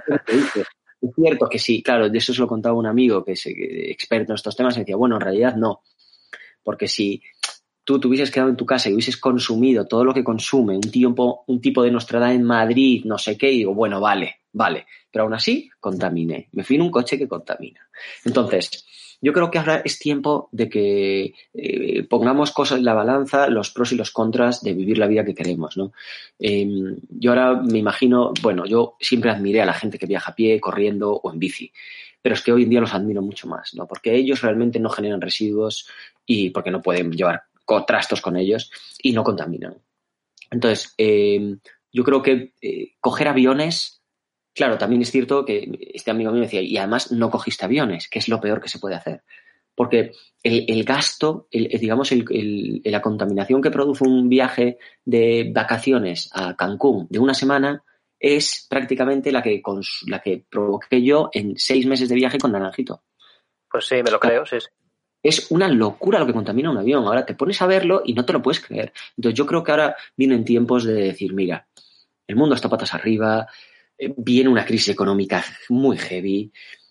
Es cierto que sí, claro, de eso se lo contaba un amigo que es experto en estos temas y decía, bueno, en realidad no. porque si tú te hubieses quedado en tu casa y hubieses consumido todo lo que consume un tiempo, un tipo de Nostradamus en Madrid, no sé qué, y digo, bueno, vale, vale, pero aún así contaminé, me fui en un coche que contamina. Entonces, yo creo que ahora es tiempo de que eh, pongamos cosas en la balanza, los pros y los contras de vivir la vida que queremos, ¿no? Eh, yo ahora me imagino, bueno, yo siempre admiré a la gente que viaja a pie, corriendo o en bici, pero es que hoy en día los admiro mucho más, ¿no? Porque ellos realmente no generan residuos y porque no pueden llevar trastos con ellos y no contaminan. Entonces, eh, yo creo que eh, coger aviones, claro, también es cierto que este amigo mío me decía, y además no cogiste aviones, que es lo peor que se puede hacer. Porque el, el gasto, el, digamos, el, el, la contaminación que produce un viaje de vacaciones a Cancún de una semana es prácticamente la que, cons- la que provoqué yo en seis meses de viaje con Naranjito. Pues sí, me lo creo, sí, sí. Es una locura lo que contamina un avión. Ahora te pones a verlo y no te lo puedes creer. Entonces yo creo que ahora vienen tiempos de decir, mira, el mundo está patas arriba, eh, viene una crisis económica muy heavy,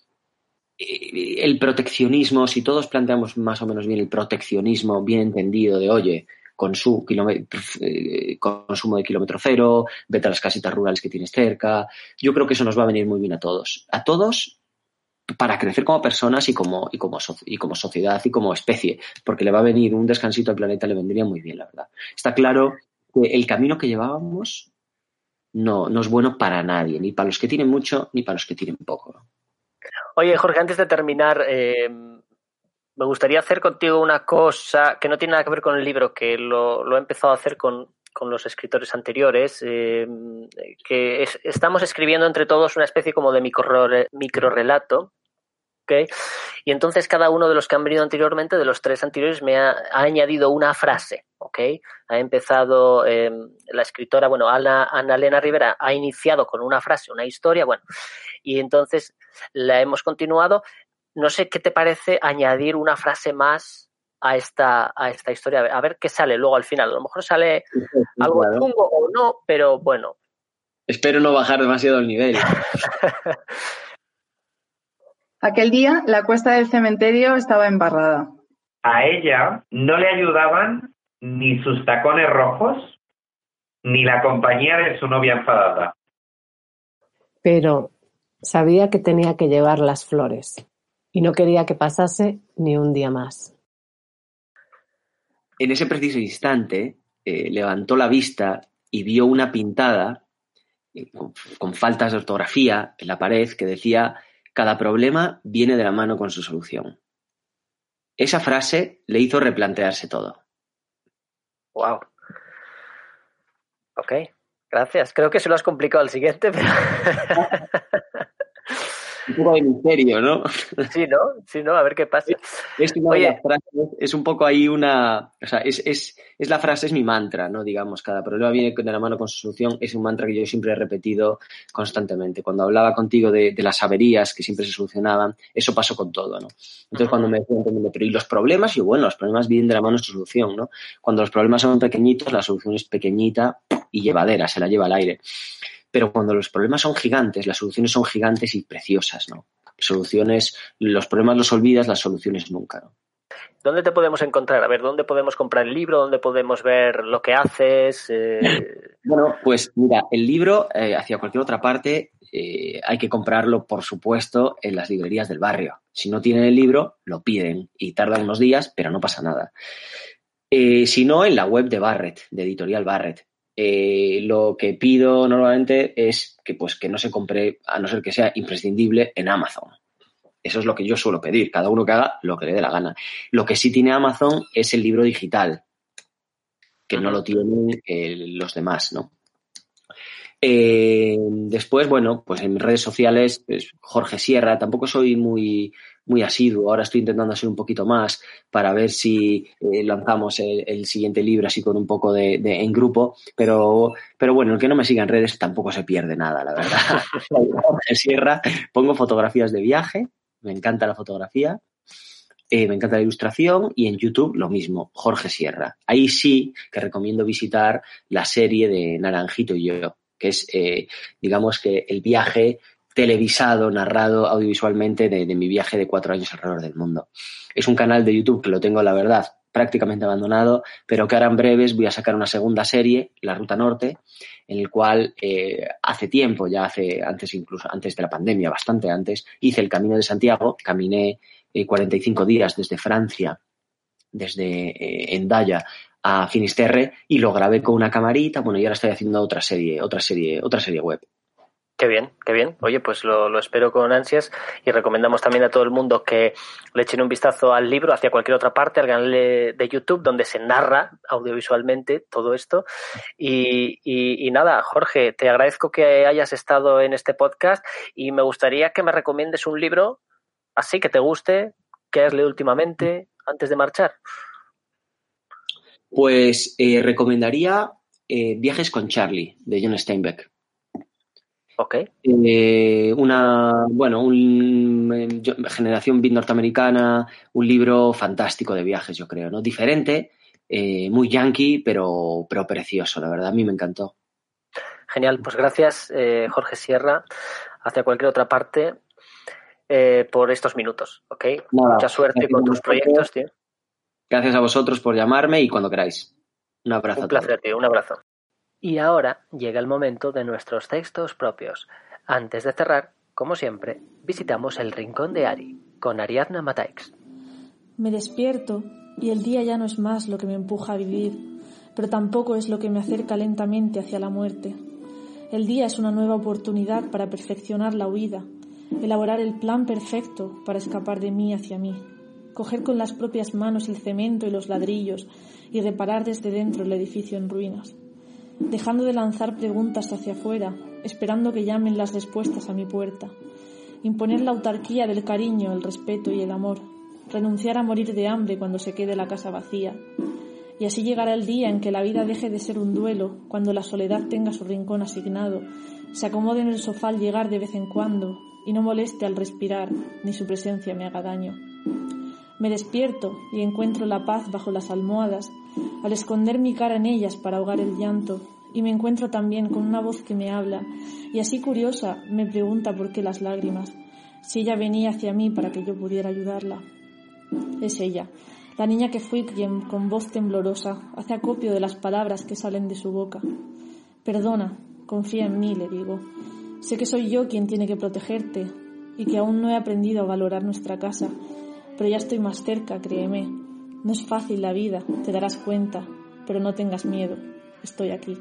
eh, el proteccionismo, si todos planteamos más o menos bien el proteccionismo bien entendido de, oye, consumo, eh, consumo de kilómetro cero, vete a las casitas rurales que tienes cerca, yo creo que eso nos va a venir muy bien a todos. A todos para crecer como personas y como, y, como so- y como sociedad y como especie, porque le va a venir un descansito al planeta, le vendría muy bien, la verdad. Está claro que el camino que llevábamos no, no es bueno para nadie, ni para los que tienen mucho, ni para los que tienen poco, ¿no? Oye, Jorge, antes de terminar, eh, me gustaría hacer contigo una cosa que no tiene nada que ver con el libro, que lo, lo he empezado a hacer con, con los escritores anteriores, eh, que es, estamos escribiendo entre todos una especie como de micro, microrelato, ¿ok? Y entonces cada uno de los que han venido anteriormente, de los tres anteriores, me ha, ha añadido una frase, ¿ok? Ha empezado eh, la escritora, bueno, Ana, Ana Elena Rivera ha iniciado con una frase, una historia, bueno, y entonces la hemos continuado. No sé qué te parece añadir una frase más a esta, a esta historia, a ver qué sale luego al final. A lo mejor sale Sí, sí, algo claro. chungo o no, pero bueno. Espero no bajar demasiado el nivel. Aquel día la cuesta del cementerio estaba embarrada. A ella no le ayudaban ni sus tacones rojos ni la compañía de su novia enfadada. Pero sabía que tenía que llevar las flores y no quería que pasase ni un día más. En ese preciso instante, eh, levantó la vista y vio una pintada eh, con, con faltas de ortografía en la pared que decía: cada problema viene de la mano con su solución. Esa frase le hizo replantearse todo. Wow. Ok, gracias. Creo que se lo has complicado al siguiente, pero... Un poco de misterio, ¿no? Sí, ¿no? Sí, ¿no? A ver qué pasa. Es una Oye, de las frases, es un poco ahí una... O sea, es, es, es la frase, es mi mantra, ¿no? Digamos, cada problema viene de la mano con su solución. Es un mantra que yo siempre he repetido constantemente. Cuando hablaba contigo de, de las averías que siempre se solucionaban, eso pasó con todo, ¿no? Entonces, cuando me decían, pero ¿y los problemas? Y bueno, los problemas vienen de la mano de su solución, ¿no? Cuando los problemas son pequeñitos, la solución es pequeñita y llevadera, se la lleva al aire. Pero cuando los problemas son gigantes, las soluciones son gigantes y preciosas, ¿no? Soluciones, los problemas los olvidas, las soluciones nunca, ¿no? ¿Dónde te podemos encontrar? A ver, ¿dónde podemos comprar el libro? ¿Dónde podemos ver lo que haces? Eh... Bueno, pues mira, el libro, eh, hacia cualquier otra parte, eh, hay que comprarlo, por supuesto, en las librerías del barrio. Si no tienen el libro, lo piden y tardan unos días, pero no pasa nada. Eh, si no, en la web de Barrett, de Editorial Barrett. Eh, lo que pido normalmente es que, pues, que no se compre, a no ser que sea imprescindible, en Amazon. Eso es lo que yo suelo pedir. Cada uno que haga lo que le dé la gana. Lo que sí tiene Amazon es el libro digital, que no lo tienen eh, los demás, ¿no? Eh, después, bueno, pues en redes sociales, pues Jorge Sierra, tampoco soy muy, muy asiduo, ahora estoy intentando ser un poquito más para ver si eh, lanzamos el, el siguiente libro así con un poco de, de en grupo, pero, pero bueno, el que no me siga en redes tampoco se pierde nada, la verdad. Jorge Sierra, pongo fotografías de viaje, me encanta la fotografía. Eh, me encanta la ilustración y en YouTube lo mismo, Jorge Sierra. Ahí sí que recomiendo visitar la serie de Naranjito y yo, que es, eh, digamos que el viaje televisado, narrado audiovisualmente de, de mi viaje de cuatro años alrededor del mundo. Es un canal de YouTube que lo tengo, la verdad, prácticamente abandonado, pero que ahora en breves voy a sacar una segunda serie, La Ruta Norte, en el cual eh, hace tiempo, ya hace antes incluso antes de la pandemia, bastante antes, hice el Camino de Santiago, caminé eh, cuarenta y cinco días desde Francia, desde eh, Hendaya a Finisterre, y lo grabé con una camarita. Bueno, y ahora estoy haciendo otra serie, otra serie, otra serie web. Qué bien, qué bien. Oye, pues lo, lo espero con ansias, y recomendamos también a todo el mundo que le echen un vistazo al libro, hacia cualquier otra parte, al canal de YouTube, donde se narra audiovisualmente todo esto. Y, y, y nada, Jorge, te agradezco que hayas estado en este podcast, y me gustaría que me recomiendes un libro así que te guste, que hayas leído últimamente, antes de marchar. Pues eh, recomendaría eh, Viajes con Charlie, de John Steinbeck. Ok. Eh, una, bueno, un, generación beat norteamericana, un libro fantástico de viajes, yo creo, ¿no? Diferente, eh, muy yankee, pero, pero precioso, la verdad, a mí me encantó. Genial, pues gracias, eh, Jorge Sierra, hacia cualquier otra parte, eh, por estos minutos, ¿ok? Nada, mucha suerte con tus proyectos, tío. Gracias a vosotros por llamarme y cuando queráis. Un abrazo. Un placer, tío, un abrazo. Y ahora llega el momento de nuestros textos propios. Antes de cerrar, como siempre, visitamos el rincón de Ari, con Ariadna Mataix. Me despierto y el día ya no es más lo que me empuja a vivir, pero tampoco es lo que me acerca lentamente hacia la muerte. El día es una nueva oportunidad para perfeccionar la huida, elaborar el plan perfecto para escapar de mí hacia mí, coger con las propias manos el cemento y los ladrillos y reparar desde dentro el edificio en ruinas. Dejando de lanzar preguntas hacia afuera, esperando que llamen las respuestas a mi puerta. Imponer la autarquía del cariño, el respeto y el amor. Renunciar a morir de hambre cuando se quede la casa vacía. Y así llegará el día en que la vida deje de ser un duelo, cuando la soledad tenga su rincón asignado, se acomode en el sofá al llegar de vez en cuando, y no moleste al respirar, ni su presencia me haga daño. Me despierto y encuentro la paz bajo las almohadas, al esconder mi cara en ellas para ahogar el llanto, y me encuentro también con una voz que me habla, y así curiosa me pregunta por qué las lágrimas, si ella venía hacia mí para que yo pudiera ayudarla. Es ella, la niña que fui quien, con voz temblorosa, hace acopio de las palabras que salen de su boca. Perdona, confía en mí, le digo. Sé que soy yo quien tiene que protegerte, y que aún no he aprendido a valorar nuestra casa, pero ya estoy más cerca, créeme. No es fácil la vida, te darás cuenta, pero no tengas miedo, estoy aquí.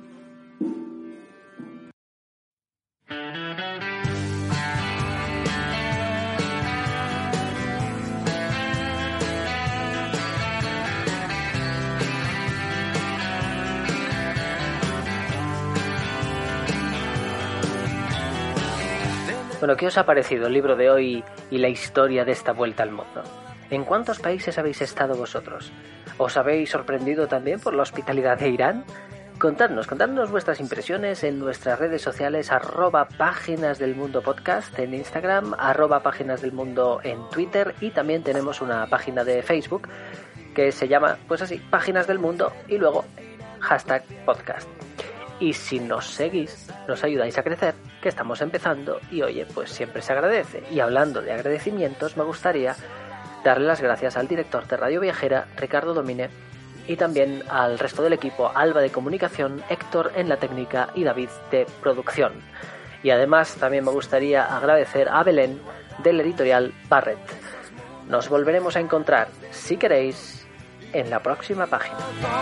Bueno, ¿qué os ha parecido el libro de hoy y la historia de esta vuelta al mundo? ¿En cuántos países habéis estado vosotros? ¿Os habéis sorprendido también por la hospitalidad de Irán? Contadnos, contadnos vuestras impresiones en nuestras redes sociales, arroba Páginas del Mundo Podcast en Instagram, arroba Páginas del Mundo en Twitter, y también tenemos una página de Facebook que se llama, pues así, Páginas del Mundo, y luego hashtag podcast. Y si nos seguís, nos ayudáis a crecer, que estamos empezando, y oye, pues siempre se agradece. Y hablando de agradecimientos, me gustaría darle las gracias al director de Radio Viajera, Ricardo Domine, y también al resto del equipo, Alba de Comunicación, Héctor en la técnica y David de producción. Y además también me gustaría agradecer a Belén del editorial Barrett. Nos volveremos a encontrar, si queréis, en la próxima página.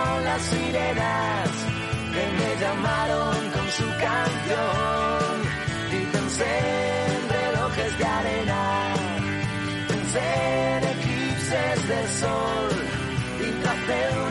Me llamaron con su canción y pensé en relojes de arena, pensé en eclipses de sol y placer